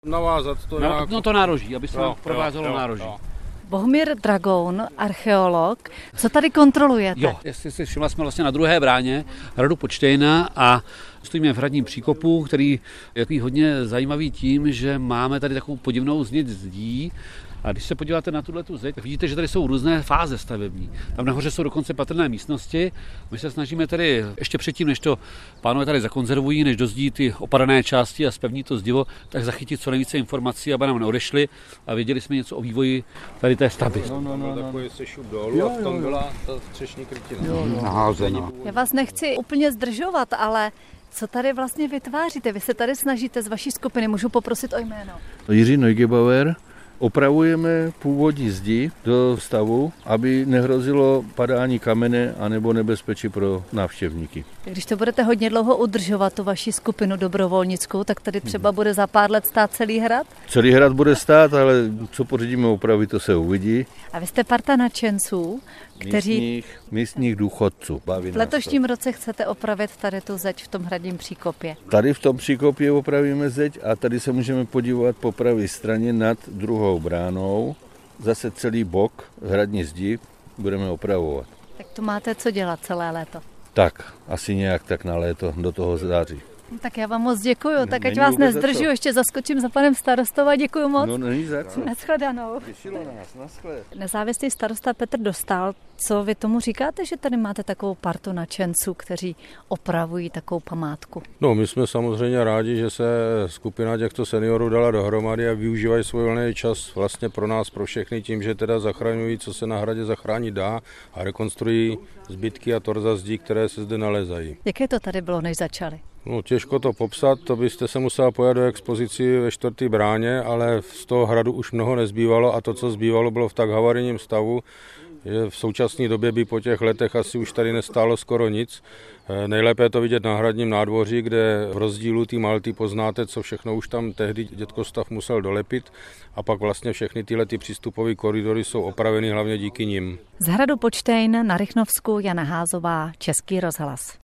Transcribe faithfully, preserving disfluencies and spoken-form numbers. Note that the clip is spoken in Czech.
Navázat to no, nějak... no to nároží, aby se jo, provázelo jo, nároží. Jo. Bohumír Dragoun, archeolog. Co tady kontrolujete? Jo, jestli si všimla, jsme vlastně na druhé bráně hradu Počtejna a stojíme v hradním příkopu, který je takový hodně zajímavý tím, že máme tady takovou podivnou zniť zdí. A když se podíváte na tuhletu zeď, tak vidíte, že tady jsou různé fáze stavební. Tam nahoře jsou dokonce patrné místnosti. My se snažíme tady ještě předtím, než to pánové tady zakonzervují, než dozdí ty opadané části a zpevní to zdivo, tak zachytit co nejvíce informací, aby nám neodešli a věděli jsme něco o vývoji tady té stavby. No, no, no, no. Takový sešup dolů a v tom byla ta střešní krytina. Naházena. Já vás nechci úplně zdržovat, ale co tady vlastně vytváříte? Vy se tady snažíte z vaší skupiny, můžu poprosit o jméno? Jiří Neugebauer. Opravujeme původní zdi do stavu, aby nehrozilo padání kamene anebo nebezpečí pro návštěvníky. Když to budete hodně dlouho udržovat, tu vaši skupinu dobrovolnickou, tak tady třeba bude za pár let stát celý hrad? Celý hrad bude stát, ale co pořídíme opravit, to se uvidí. A vy jste parta nadšenců, kteří místních, místních důchodců. Baví v letošním roce chcete opravit tady tu zeď v tom hradním příkopě. Tady v tom příkopě opravíme zeď a tady se můžeme podívat po pravé straně nad druhou bránou. Zase celý bok hradní zdi budeme opravovat. Tak to máte co dělat celé léto? Tak, asi nějak tak na léto do toho září. Tak já vám moc děkuju, Ne, tak ať není vás vůbec za nezdržuju, co. ještě zaskočím za panem starostou a děkuju moc. No není za co. Nashledanou. Těšilo nás, naschle. Nezávislý starosta Petr Dostál, co vy tomu říkáte, že tady máte takovou partu nadšenců, kteří opravují takovou památku? No, my jsme samozřejmě rádi, že se skupina těchto seniorů dala dohromady a využívají svůj volný čas vlastně pro nás, pro všechny, tím, že teda zachraňují, co se na hradě zachránit dá a rekonstruují zbytky a torza zdí, které se zde nalézají. Jaké to tady bylo, než začali? No, těžko to popsat, to byste se musel pojat do expozici ve čtvrtý bráně, ale z toho hradu už mnoho nezbývalo a to, co zbývalo, bylo v tak havarijním stavu, že v současné době by po těch letech asi už tady nestálo skoro nic. Nejlépe je to vidět na hradním nádvoří, kde v rozdílu té Malty poznáte, co všechno už tam tehdy dětkostav musel dolepit a pak vlastně všechny tyhle ty přístupové koridory jsou opraveny hlavně díky nim. Z hradu Počtejn na Rychnovsku Jana Házová, Český rozhlas.